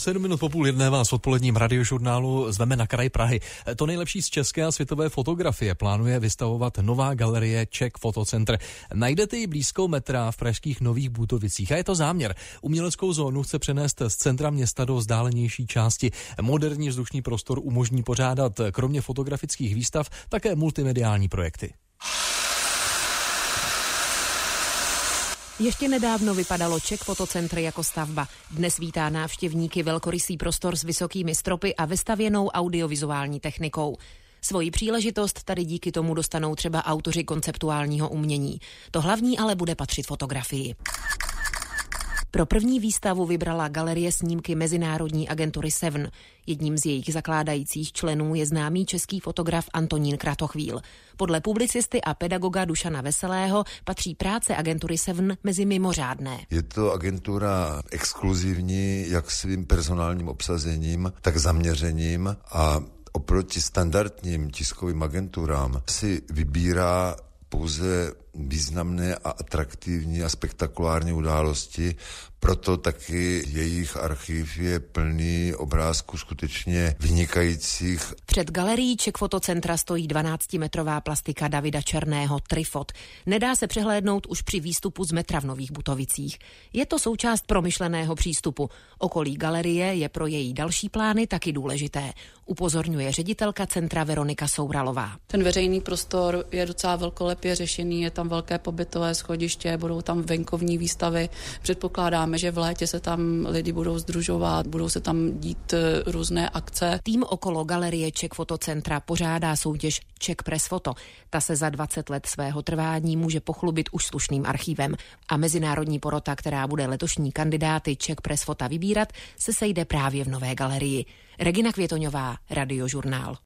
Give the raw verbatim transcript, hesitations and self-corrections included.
Sedm minut po půl jedné vás v odpoledním radiožurnálu zveme na kraj Prahy. To nejlepší z české a světové fotografie plánuje vystavovat nová galerie Czech Photocenter. Najdete ji blízko metra v pražských Nových Butovicích a je to záměr. Uměleckou zónu chce přenést z centra města do vzdálenější části. Moderní vzdušný prostor umožní pořádat kromě fotografických výstav také multimediální projekty. Ještě nedávno vypadalo Czech Photocenter jako stavba. Dnes vítá návštěvníky velkorysý prostor s vysokými stropy a vystavěnou audiovizuální technikou. Svoji příležitost tady díky tomu dostanou třeba autoři konceptuálního umění. To hlavní ale bude patřit fotografii. Pro první výstavu vybrala galerie snímky mezinárodní agentury Seven. Jedním z jejich zakládajících členů je známý český fotograf Antonín Kratochvíl. Podle publicisty a pedagoga Dušana Veselého patří práce agentury Seven mezi mimořádné. Je to agentura exkluzivní jak svým personálním obsazením, tak zaměřením a oproti standardním tiskovým agenturám si vybírá pouze významné a atraktivní a spektakulární události, proto taky jejich archiv je plný obrázků skutečně vynikajících. Před galerií Czech Photocentra stojí dvanáctimetrová plastika Davida Černého Trifot. Nedá se přehlédnout už při výstupu z metra v Nových Butovicích. Je to součást promyšleného přístupu. Okolí galerie je pro její další plány taky důležité, upozorňuje ředitelka centra Veronika Souralová. Ten veřejný prostor je docela velkolepě řešený, je tam velké pobytové schodiště, budou tam venkovní výstavy. Předpokládáme, že v létě se tam lidi budou sdružovat, budou se tam dít různé akce. Tým okolo galerie Czech Photocentra pořádá soutěž Czech Press Photo. Ta se za dvacet let svého trvání může pochlubit už slušným archivem. A mezinárodní porota, která bude letošní kandidáty Czech Press Photo vybírat, se sejde právě v nové galerii. Regina Květoňová, Radiožurnál.